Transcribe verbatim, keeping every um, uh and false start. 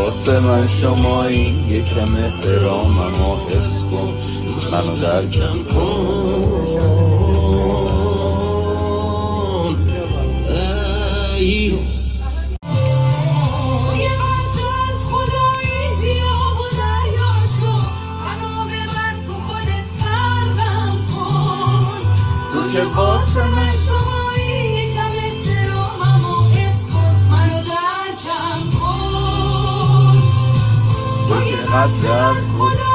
واسه من شمایی، یکم احترامم رو حفظ کن، منو درکم کن. ای تو که واسه من شمایی، یکم احترامم رو حفظ کن، منو درکم کن. تو که قدر از خدا